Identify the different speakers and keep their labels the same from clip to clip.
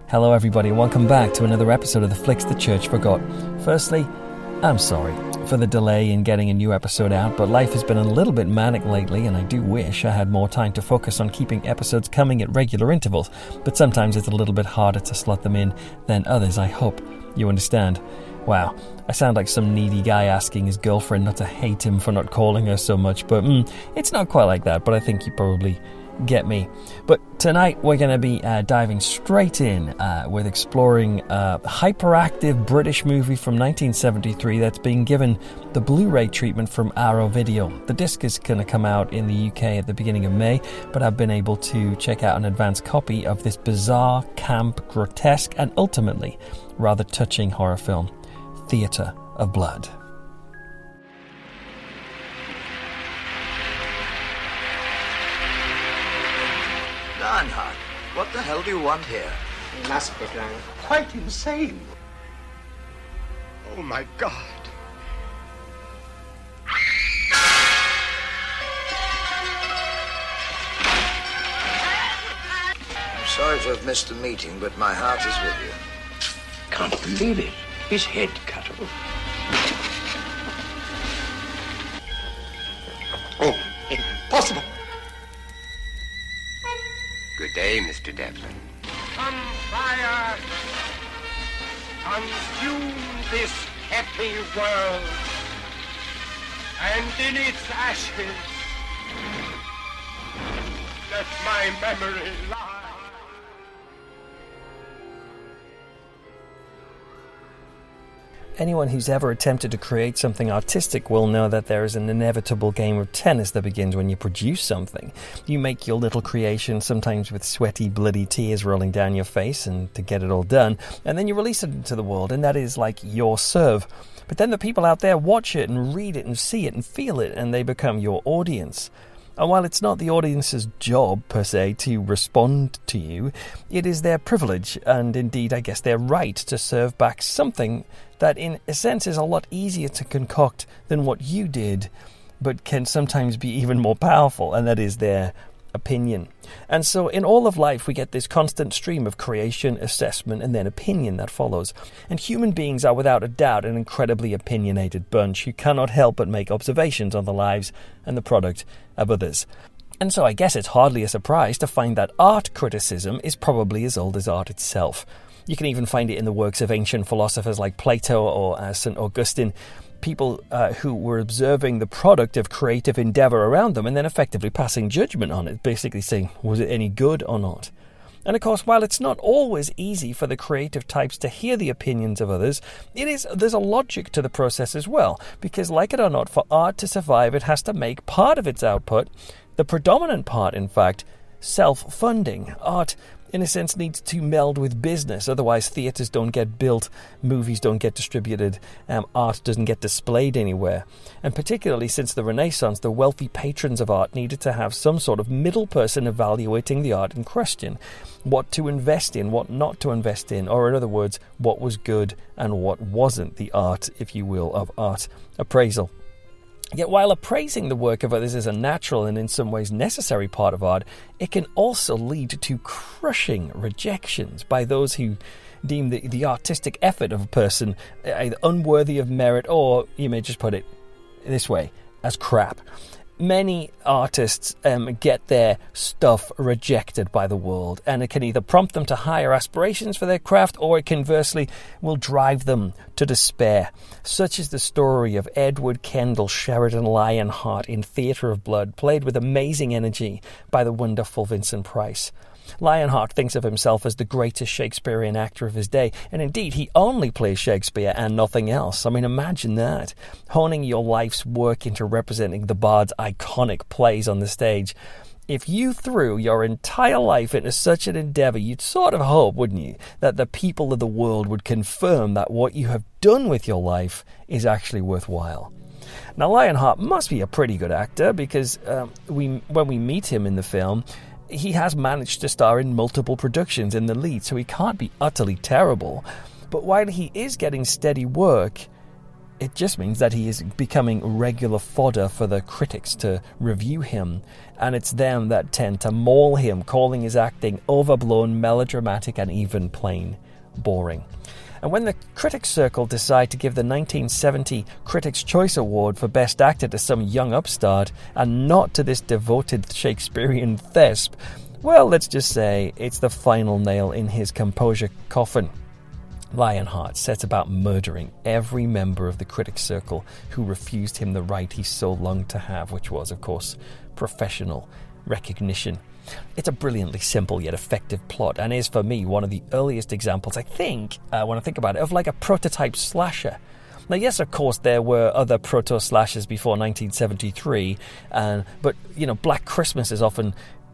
Speaker 1: Hello everybody and welcome back to another episode of the Flicks the Church Forgot. Firstly, I'm sorry for the delay in getting a new episode out, but life has been a little bit manic lately and I do wish I had more time to focus on keeping episodes coming at regular intervals, but sometimes it's a little bit harder to slot them in than others. I hope you understand. Wow, I sound like some needy guy asking his girlfriend not to hate him for not calling her so much, but it's not quite like that, but I think you probably get me. But tonight we're going to be diving straight in with exploring a hyperactive British movie from 1973 that's being given the Blu-ray treatment from Arrow Video. The disc is going to come out in the UK at the beginning of May, but I've been able to check out an advanced copy of this bizarre, camp, grotesque, and ultimately rather touching horror film, Theatre of Blood.
Speaker 2: Lionheart, what the hell do you want here?
Speaker 3: He must be drunk. Quite insane.
Speaker 4: Oh my God.
Speaker 2: I'm sorry to have missed the meeting, but my heart is with you.
Speaker 3: Can't believe it. His head cut off.
Speaker 4: Oh, impossible. Good day, Mr. Devlin.
Speaker 5: Come, fire! Consume this happy world, and in its ashes, let my memory lie.
Speaker 1: Anyone who's ever attempted to create something artistic will know that there is an inevitable game of tennis that begins when you produce something. You make your little creation, sometimes with sweaty, bloody tears rolling down your face and to get it all done, and then you release it into the world, and that is like your serve. But then the people out there watch it and read it and see it and feel it, and they become your audience. And while it's not the audience's job, per se, to respond to you, it is their privilege, and indeed, I guess, their right to serve back something that, in a sense, is a lot easier to concoct than what you did, but can sometimes be even more powerful, and that is their opinion. And so in all of life we get this constant stream of creation, assessment, and then opinion that follows. And human beings are without a doubt an incredibly opinionated bunch who cannot help but make observations on the lives and the product of others. And so I guess it's hardly a surprise to find that art criticism is probably as old as art itself. You can even find it in the works of ancient philosophers like Plato or St. Augustine, people who were observing the product of creative endeavour around them and then effectively passing judgment on it, basically saying, was it any good or not? And of course, while it's not always easy for the creative types to hear the opinions of others, there's a logic to the process as well, because like it or not, for art to survive, it has to make part of its output, the predominant part in fact, self-funding. Art, in a sense, needs to meld with business. Otherwise, theatres don't get built, movies don't get distributed, art doesn't get displayed anywhere. And particularly since the Renaissance, the wealthy patrons of art needed to have some sort of middle person evaluating the art in question. What to invest in, what not to invest in, or in other words, what was good and what wasn't, the art, if you will, of art appraisal. Yet while appraising the work of others is a natural and in some ways necessary part of art, it can also lead to crushing rejections by those who deem the artistic effort of a person either unworthy of merit or, you may just put it this way, as crap. Many artists get their stuff rejected by the world, and it can either prompt them to higher aspirations for their craft or it conversely will drive them to despair. Such is the story of Edward Kendall Sheridan Lionheart in Theatre of Blood, played with amazing energy by the wonderful Vincent Price. Lionheart thinks of himself as the greatest Shakespearean actor of his day, and indeed he only plays Shakespeare and nothing else. I mean, imagine that. Honing your life's work into representing the bard's iconic plays on the stage. If you threw your entire life into such an endeavour, you'd sort of hope, wouldn't you, that the people of the world would confirm that what you have done with your life is actually worthwhile. Now, Lionheart must be a pretty good actor because when we meet him in the film, he has managed to star in multiple productions in the lead, so he can't be utterly terrible. But while he is getting steady work, It just means that he is becoming regular fodder for the critics to review him, and it's them that tend to maul him, calling his acting overblown, melodramatic, and even plain boring. And when the Critics Circle decide to give the 1970 Critics' Choice Award for Best Actor to some young upstart, and not to this devoted Shakespearean thesp, well, let's just say it's the final nail in his composure coffin. Lionheart sets about murdering every member of the Critics' Circle who refused him the right he so longed to have, which was, of course, professional recognition. It's a brilliantly simple yet effective plot, and is, for me, one of the earliest examples, I think, when I think about it, of like a prototype slasher. Now, yes, of course, there were other proto-slashers before 1973, but, Black Christmas is often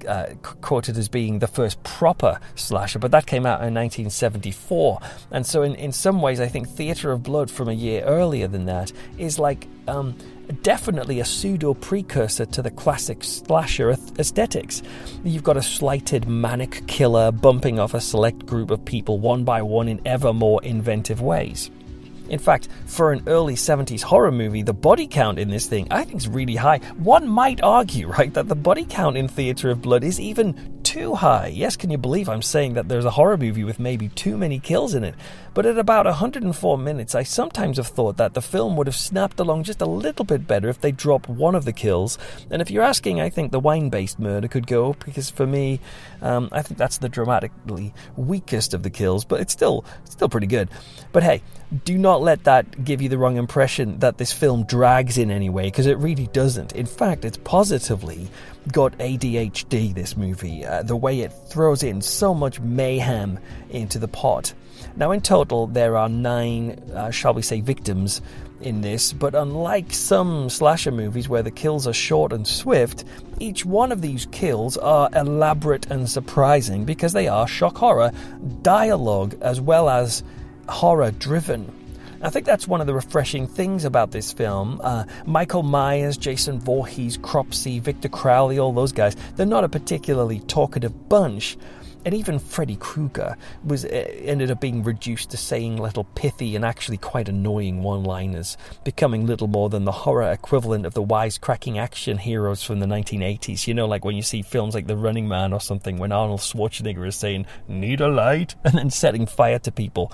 Speaker 1: quoted as being the first proper slasher, but that came out in 1974. And so in some ways, I think Theatre of Blood from a year earlier than that is like definitely a pseudo-precursor to the classic slasher aesthetics. You've got a slighted manic killer bumping off a select group of people one by one in ever more inventive ways. In fact, for an early 70s horror movie, the body count in this thing, I think, is really high. One might argue, right, that the body count in Theatre of Blood is even too high. Yes, can you believe I'm saying that there's a horror movie with maybe too many kills in it? But at about 104 minutes, I sometimes have thought that the film would have snapped along just a little bit better if they dropped one of the kills. And if you're asking, I think the wine-based murder could go, because for me, I think that's the dramatically weakest of the kills, but it's still pretty good. But hey, do not let that give you the wrong impression that this film drags in any way, because it really doesn't. In fact, it's positively got ADHD, this movie, the way it throws in so much mayhem into the pot. Now, in total, there are 9, shall we say, victims in this, but unlike some slasher movies where the kills are short and swift, each one of these kills are elaborate and surprising because they are shock horror, dialogue, as well as horror-driven. I think that's one of the refreshing things about this film. Michael Myers, Jason Voorhees, Cropsey, Victor Crowley, all those guys, they're not a particularly talkative bunch. And even Freddy Krueger ended up being reduced to saying little pithy and actually quite annoying one-liners, becoming little more than the horror equivalent of the wisecracking action heroes from the 1980s. You know, like when you see films like The Running Man or something, when Arnold Schwarzenegger is saying, "Need a light?" and then setting fire to people.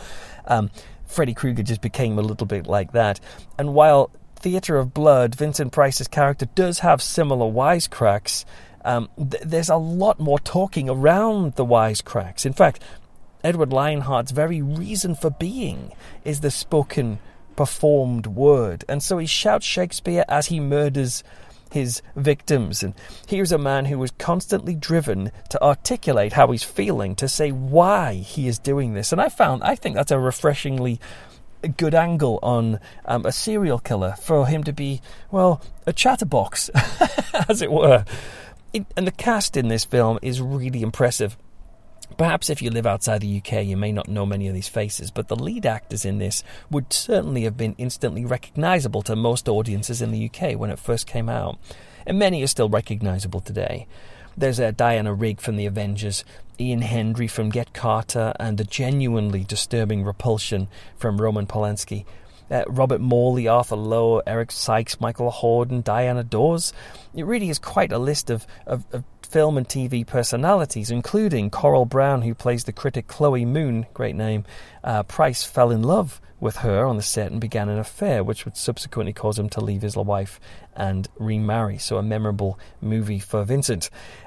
Speaker 1: Freddy Krueger just became a little bit like that. And while Theatre of Blood, Vincent Price's character, does have similar wisecracks, there's a lot more talking around the wisecracks. In fact, Edward Lionheart's very reason for being is the spoken, performed word. And so he shouts Shakespeare as he murders his victims. And here's a man who was constantly driven to articulate how he's feeling, to say why he is doing this. And I think that's a refreshingly good angle on a serial killer, for him to be, well, a chatterbox, as it were. And the cast in this film is really impressive. Perhaps if you live outside the UK, you may not know many of these faces, but the lead actors in this would certainly have been instantly recognisable to most audiences in the UK when it first came out. And many are still recognisable today. There's Diana Rigg from The Avengers, Ian Hendry from Get Carter, and the genuinely disturbing Repulsion from Roman Polanski. Robert Morley, Arthur Lowe, Eric Sykes, Michael Hordern, Diana Dawes. It really is quite a list of film and TV personalities, including Coral Brown, who plays the critic Chloe Moon, great name. Price fell in love with her on the set and began an affair, which would subsequently cause him to leave his wife and remarry. So a memorable movie for Vincent.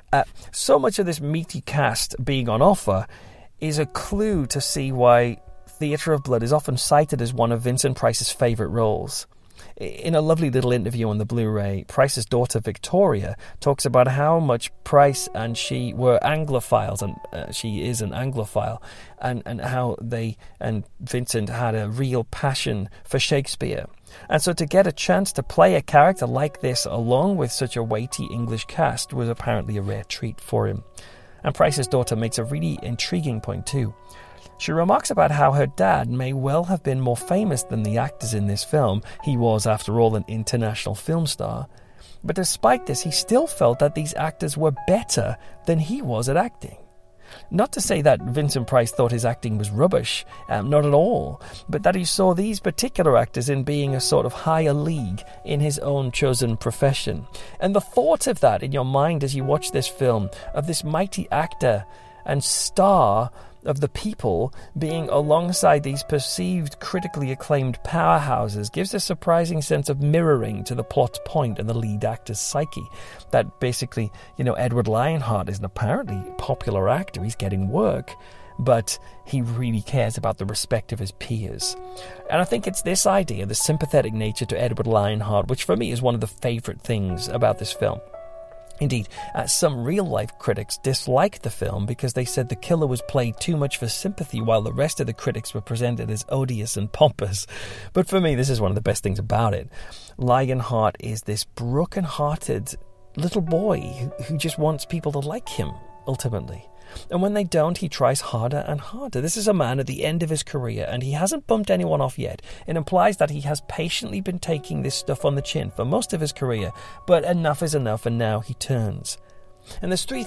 Speaker 1: So much of this meaty cast being on offer is a clue to see why Theatre of Blood is often cited as one of Vincent Price's favourite roles. In a lovely little interview on the Blu-ray, Price's daughter Victoria talks about how much Price and she were Anglophiles, and she is an Anglophile, and how they and Vincent had a real passion for Shakespeare. And so to get a chance to play a character like this along with such a weighty English cast was apparently a rare treat for him. And Price's daughter makes a really intriguing point too. She remarks about how her dad may well have been more famous than the actors in this film. He was, after all, an international film star. But despite this, he still felt that these actors were better than he was at acting. Not to say that Vincent Price thought his acting was rubbish, not at all, but that he saw these particular actors in being a sort of higher league in his own chosen profession. And the thought of that in your mind as you watch this film, of this mighty actor and star of the people being alongside these perceived critically acclaimed powerhouses, gives a surprising sense of mirroring to the plot's point and the lead actor's psyche. That basically, Edward Lionheart is an apparently popular actor, he's getting work, but he really cares about the respect of his peers. And I think it's this idea, the sympathetic nature to Edward Lionheart, which for me is one of the favourite things about this film. Indeed, some real-life critics disliked the film because they said the killer was played too much for sympathy while the rest of the critics were presented as odious and pompous. But for me, this is one of the best things about it. Lionheart is this broken-hearted little boy who just wants people to like him, ultimately. And when they don't, he tries harder and harder. This is a man at the end of his career, and he hasn't bumped anyone off yet. It implies that he has patiently been taking this stuff on the chin for most of his career, but enough is enough, and now he turns. And there's three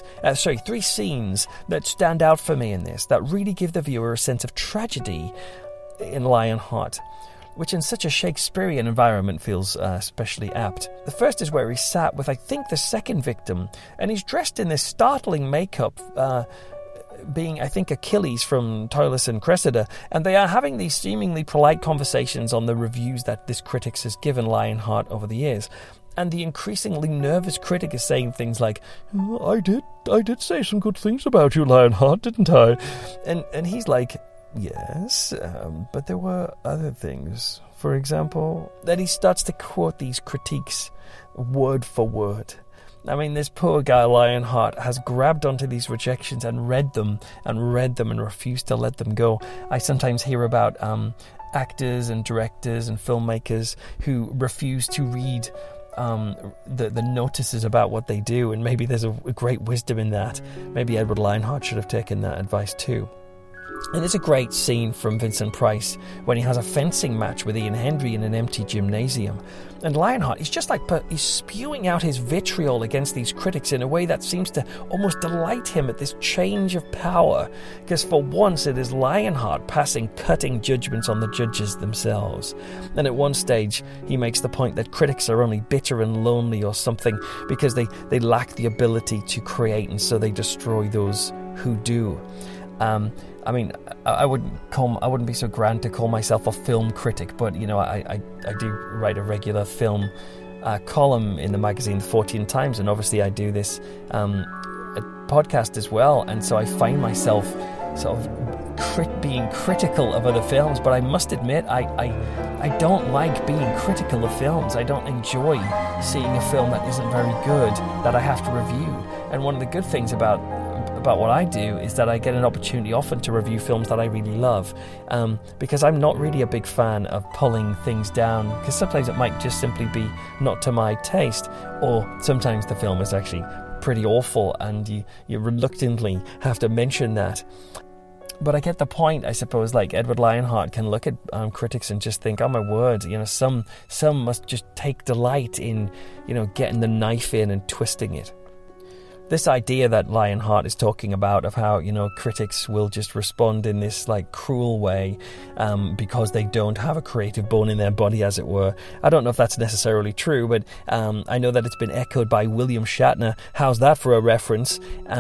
Speaker 1: scenes that stand out for me in this, that really give the viewer a sense of tragedy in Lionheart, which in such a Shakespearean environment feels especially apt. The first is where he's sat with, I think, the second victim, and he's dressed in this startling makeup, being, I think, Achilles from Troilus and Cressida, and they are having these seemingly polite conversations on the reviews that this critic has given Lionheart over the years. And the increasingly nervous critic is saying things like, I did say some good things about you, Lionheart, didn't I? And he's like, yes, but there were other things. For example, that he starts to quote these critiques word for word. I mean, this poor guy Lionheart has grabbed onto these rejections and read them and refused to let them go. I sometimes hear about actors and directors and filmmakers who refuse to read the notices about what they do, and maybe there's a great wisdom in that. Maybe Edward Lionheart should have taken that advice too. And there's a great scene from Vincent Price when he has a fencing match with Ian Hendry in an empty gymnasium. And Lionheart is just like he's spewing out his vitriol against these critics in a way that seems to almost delight him at this change of power. Because for once it is Lionheart passing cutting judgments on the judges themselves. And at one stage he makes the point that critics are only bitter and lonely or something because they lack the ability to create, and so they destroy those who do. I mean, I wouldn't be so grand to call myself a film critic, but I do write a regular film column in the magazine, The Fortean Times, and obviously I do this a podcast as well, and so I find myself sort of being critical of other films. But I must admit, I don't like being critical of films. I don't enjoy seeing a film that isn't very good that I have to review. And one of the good things about what I do is that I get an opportunity often to review films that I really love, because I'm not really a big fan of pulling things down, because sometimes it might just simply be not to my taste, or sometimes the film is actually pretty awful and you reluctantly have to mention that. But I get the point, I suppose. Like Edward Lionheart can look at critics and just think, oh my word, some must just take delight in getting the knife in and twisting it. This idea that Lionheart is talking about of how, critics will just respond in this cruel way because they don't have a creative bone in their body, as it were. I don't know if that's necessarily true, but I know that it's been echoed by William Shatner. How's that for a reference?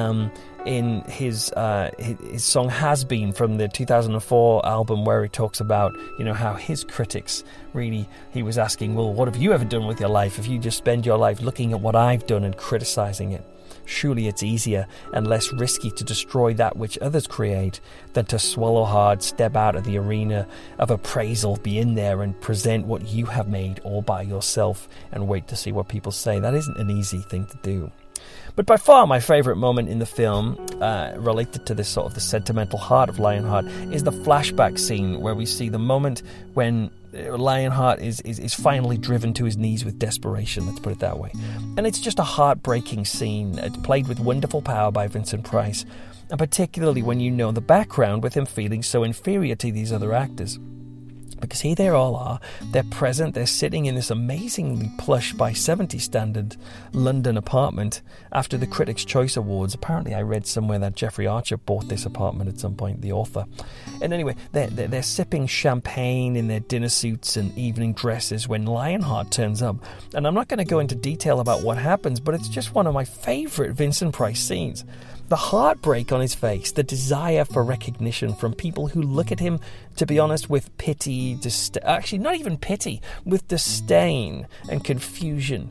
Speaker 1: In his song Has Been from the 2004 album, where he talks about, how his critics really, he was asking, well, what have you ever done with your life if you just spend your life looking at what I've done and criticizing it? Surely it's easier and less risky to destroy that which others create than to swallow hard, step out of the arena of appraisal, be in there and present what you have made all by yourself and wait to see what people say. That isn't an easy thing to do. But by far my favourite moment in the film, related to this sort of the sentimental heart of Lionheart, is the flashback scene where we see the moment when Lionheart is finally driven to his knees with desperation, let's put it that way. And it's just a heartbreaking scene. It's played with wonderful power by Vincent Price, and particularly when you know the background with him feeling so inferior to these other actors. Because here they all are, they're present, they're sitting in this amazingly plush by 70 standard London apartment after the Critics' Choice Awards. Apparently I read somewhere that Jeffrey Archer bought this apartment at some point, the author. And anyway, they're sipping champagne in their dinner suits and evening dresses when Lionheart turns up. And I'm not going to go into detail about what happens, but it's just one of my favourite Vincent Price scenes. The heartbreak on his face, the desire for recognition from people who look at him, to be honest, with pity, actually not even pity, with disdain and confusion.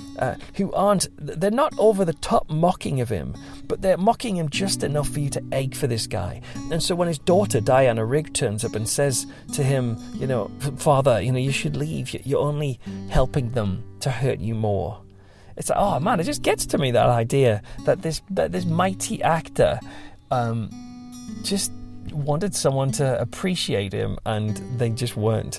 Speaker 1: They're not over the top mocking of him, but they're mocking him just enough for you to ache for this guy. And so when his daughter, Diana Rigg, turns up and says to him, Father, you should leave, you're only helping them to hurt you more. It's like, oh man, it just gets to me, that idea that this mighty actor just wanted someone to appreciate him, and they just weren't.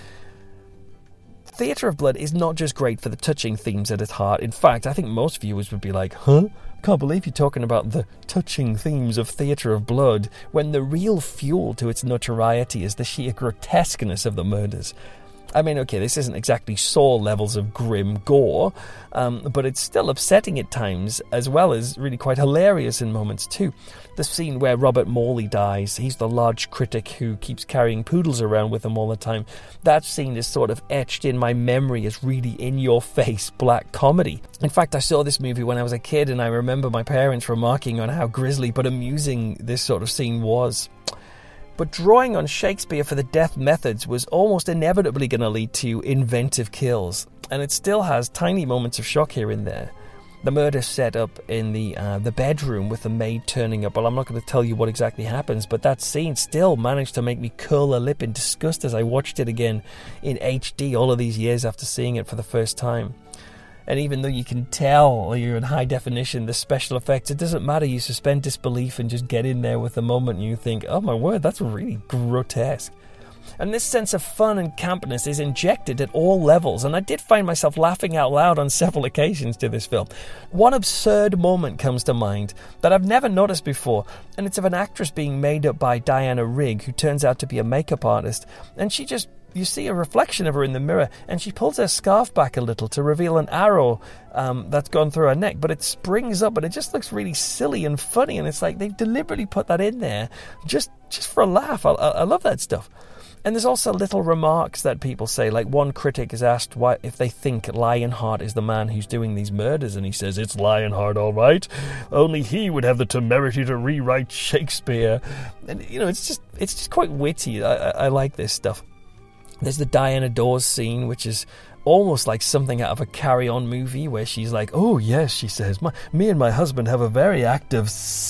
Speaker 1: Theatre of Blood is not just great for the touching themes at its heart. In fact, I think most viewers would be like, huh? I can't believe you're talking about the touching themes of Theatre of Blood, when the real fuel to its notoriety is the sheer grotesqueness of the murders. I mean, okay, this isn't exactly Saw levels of grim gore, but it's still upsetting at times, as well as really quite hilarious in moments too. The scene where Robert Morley dies, he's the large critic who keeps carrying poodles around with him all the time. That scene is sort of etched in my memory as really in-your-face black comedy. In fact, I saw this movie when I was a kid, and I remember my parents remarking on how grisly but amusing this sort of scene was. But drawing on Shakespeare for the death methods was almost inevitably going to lead to inventive kills, and it still has tiny moments of shock here and there. The murder set up in the bedroom with the maid turning up. Well, I'm not going to tell you what exactly happens, but that scene still managed to make me curl a lip in disgust as I watched it again in HD all of these years after seeing it for the first time. And even though you can tell you're in high definition, the special effects, it doesn't matter. You suspend disbelief and just get in there with the moment, and you think, oh my word, that's really grotesque. And this sense of fun and campness is injected at all levels, and I did find myself laughing out loud on several occasions to this film. One absurd moment comes to mind that I've never noticed before, and it's of an actress being made up by Diana Rigg, who turns out to be a makeup artist, and you see a reflection of her in the mirror, and she pulls her scarf back a little to reveal an arrow that's gone through her neck, but it springs up, and it just looks really silly and funny, and it's like they've deliberately put that in there just for a laugh. I love that stuff. And there's also little remarks that people say, like one critic is asked if they think Lionheart is the man who's doing these murders, and he says, it's Lionheart, all right. Only he would have the temerity to rewrite Shakespeare. And, it's just quite witty. I like this stuff. There's the Diana Dawes scene, which is almost like something out of a Carry On movie, where she's like, oh yes, she says, me and my husband have a very active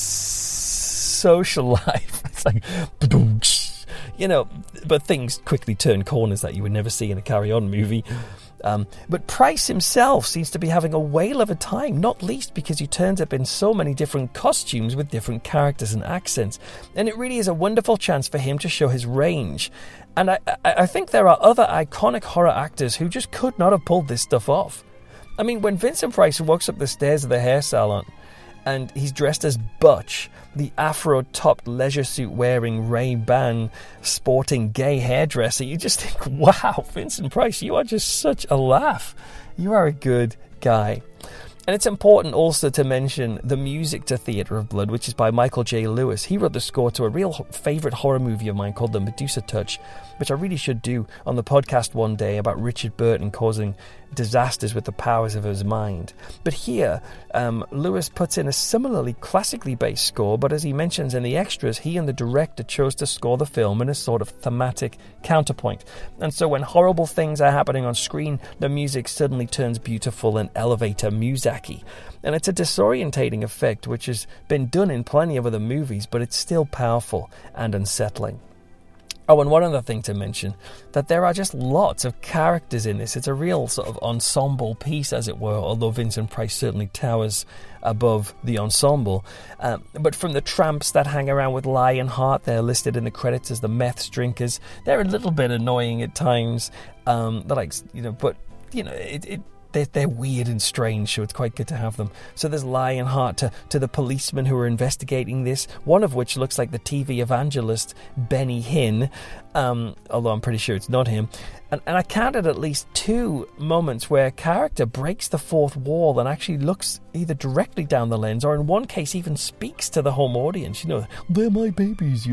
Speaker 1: social life. It's like, but things quickly turn corners that you would never see in a Carry On movie. But Price himself seems to be having a whale of a time, not least because he turns up in so many different costumes with different characters and accents. And it really is a wonderful chance for him to show his range. And I think there are other iconic horror actors who just could not have pulled this stuff off. I mean, when Vincent Price walks up the stairs of the hair salon, and he's dressed as Butch, the afro-topped leisure suit wearing Ray-Ban sporting gay hairdresser, you just think, wow, Vincent Price, you are just such a laugh. You are a good guy. And it's important also to mention the music to Theatre of Blood, which is by Michael J. Lewis. He wrote the score to a real favourite horror movie of mine called The Medusa Touch, which I really should do on the podcast one day, about Richard Burton causing disasters with the powers of his mind. But here, Lewis puts in a similarly classically based score, but as he mentions in the extras, he and the director chose to score the film in a sort of thematic counterpoint. And so when horrible things are happening on screen, the music suddenly turns beautiful and elevator music-y. And it's a disorientating effect which has been done in plenty of other movies, but it's still powerful and unsettling. Oh, and one other thing to mention, that there are just lots of characters in this. It's a real sort of ensemble piece, as it were, although Vincent Price certainly towers above the ensemble. But from the tramps that hang around with Lionheart, they're listed in the credits as the meth drinkers. They're a little bit annoying at times. It they're weird and strange, so it's quite good to have them. So there's Lionheart to the policemen who are investigating this, one of which looks like the TV evangelist Benny Hinn, although I'm pretty sure it's not him. And I counted at least 2 moments where a character breaks the fourth wall and actually looks either directly down the lens or in one case even speaks to the home audience. They're my babies,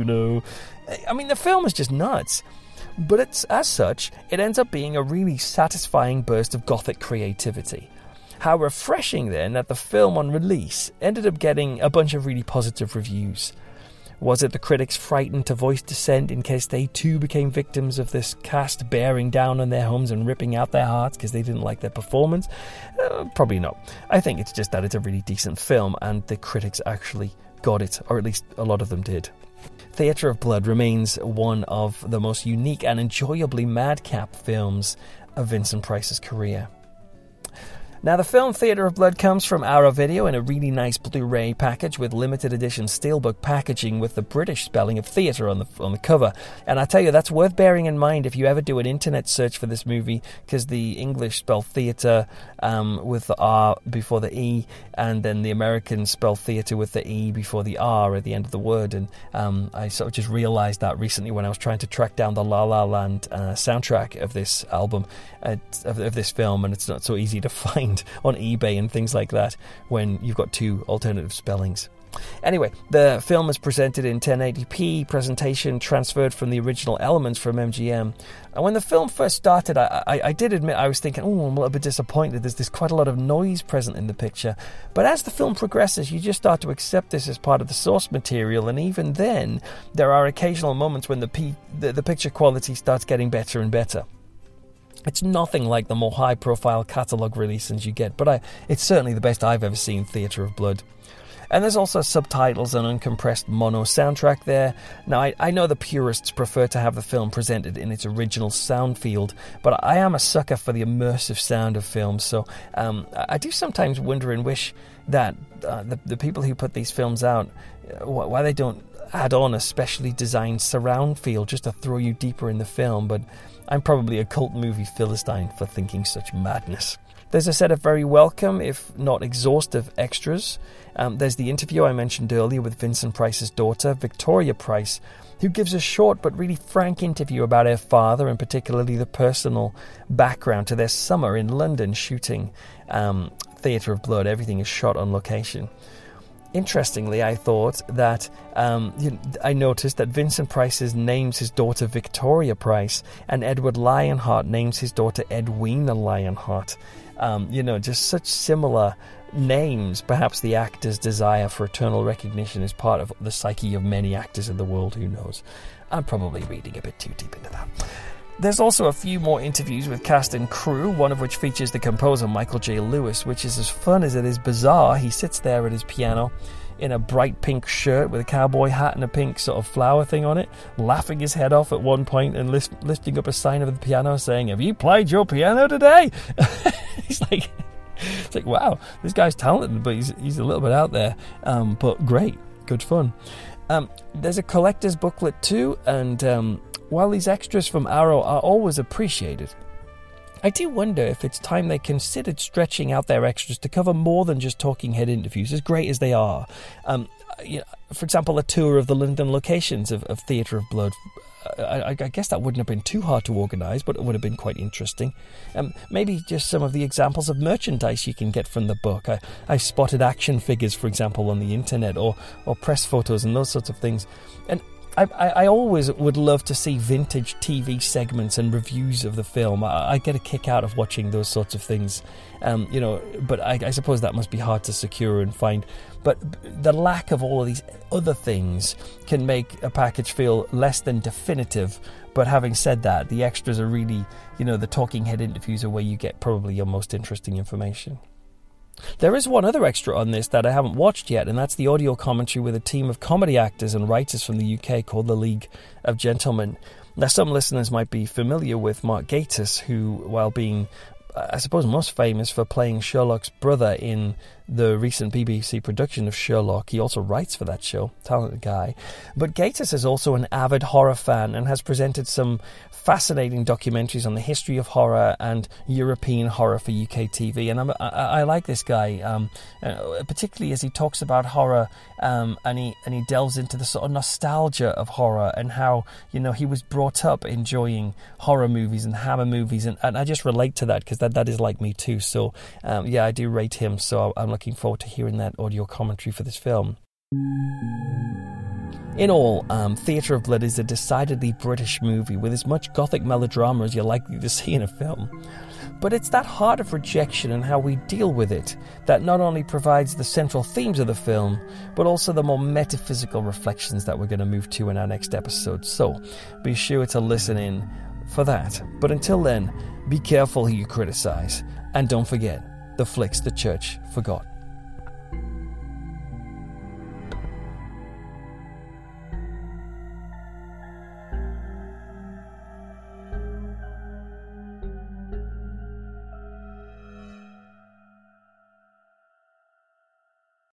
Speaker 1: I mean, the film is just nuts. But as such, it ends up being a really satisfying burst of gothic creativity. How refreshing then that the film on release ended up getting a bunch of really positive reviews. Was it the critics frightened to voice dissent in case they too became victims of this cast bearing down on their homes and ripping out their hearts because they didn't like their performance? Probably not. I think it's just that it's a really decent film and the critics actually got it, or at least a lot of them did. Theatre of Blood remains one of the most unique and enjoyably madcap films of Vincent Price's career. Now, the film Theatre of Blood comes from Arrow Video in a really nice Blu-ray package with limited edition steelbook packaging with the British spelling of theatre on the cover. And I tell you, that's worth bearing in mind if you ever do an internet search for this movie, because the English spell theatre with the R before the E, and then the Americans spell theatre with the E before the R at the end of the word. And I sort of just realised that recently when I was trying to track down the La La Land soundtrack of this album, of this film, and it's not so easy to find on eBay and things like that when you've got 2 alternative spellings. Anyway, the film is presented in 1080p presentation, transferred from the original elements from MGM. And when the film first started, I did admit I was thinking, I'm a little bit disappointed. There's quite a lot of noise present in the picture. But as the film progresses, you just start to accept this as part of the source material. And even then, there are occasional moments when the picture quality starts getting better and better. It's nothing like the more high-profile catalogue releases you get, but it's certainly the best I've ever seen Theatre of Blood. And there's also subtitles and uncompressed mono soundtrack there. Now, I know the purists prefer to have the film presented in its original sound field, but I am a sucker for the immersive sound of films, so I do sometimes wonder and wish that the people who put these films out, why they don't add on a specially designed surround field just to throw you deeper in the film, but I'm probably a cult movie philistine for thinking such madness. There's a set of very welcome, if not exhaustive, extras. There's the interview I mentioned earlier with Vincent Price's daughter, Victoria Price, who gives a short but really frank interview about her father, and particularly the personal background to their summer in London shooting Theatre of Blood. Everything is shot on location. Interestingly, I thought that I noticed that Vincent Price names his daughter Victoria Price, and Edward Lionheart names his daughter Edwina Lionheart. Just such similar names. Perhaps the actor's desire for eternal recognition is part of the psyche of many actors in the world. Who knows? I'm probably reading a bit too deep into that. There's also a few more interviews with cast and crew, one of which features the composer Michael J. Lewis, which is as fun as it is bizarre. He sits there at his piano in a bright pink shirt with a cowboy hat and a pink sort of flower thing on it, laughing his head off at one point and lifting up a sign over the piano saying, "Have you played your piano today?" It's like, wow, this guy's talented, but he's a little bit out there. But great, good fun. There's a collector's booklet too, and while these extras from Arrow are always appreciated, I do wonder if it's time they considered stretching out their extras to cover more than just talking head interviews, as great as they are. For example, a tour of the London locations of Theatre of Blood. I guess that wouldn't have been too hard to organise, but it would have been quite interesting. Maybe just some of the examples of merchandise you can get from the book. I spotted action figures, for example, on the internet, or press photos and those sorts of things. And I always would love to see vintage TV segments and reviews of the film. I get a kick out of watching those sorts of things, but I suppose that must be hard to secure and find. But the lack of all of these other things can make a package feel less than definitive. But having said that, the extras are really, the talking head interviews are where you get probably your most interesting information. There is one other extra on this that I haven't watched yet, and that's the audio commentary with a team of comedy actors and writers from the UK called The League of Gentlemen. Now, some listeners might be familiar with Mark Gatiss, who, while being, I suppose, most famous for playing Sherlock's brother in the recent BBC production of Sherlock. He also writes for that show, talented guy. But Gatiss is also an avid horror fan and has presented some fascinating documentaries on the history of horror and European horror for UK TV. And I like this guy, particularly as he talks about horror and he delves into the sort of nostalgia of horror and how, he was brought up enjoying horror movies and Hammer movies. And I just relate to that because that is like me too. So, I do rate him. So I'm looking forward to hearing that audio commentary for this film. In all, Theatre of Blood is a decidedly British movie with as much gothic melodrama as you're likely to see in a film. But it's that heart of rejection and how we deal with it that not only provides the central themes of the film, but also the more metaphysical reflections that we're going to move to in our next episode. So be sure to listen in for that. But until then, be careful who you criticize. And don't forget the flicks the church forgot.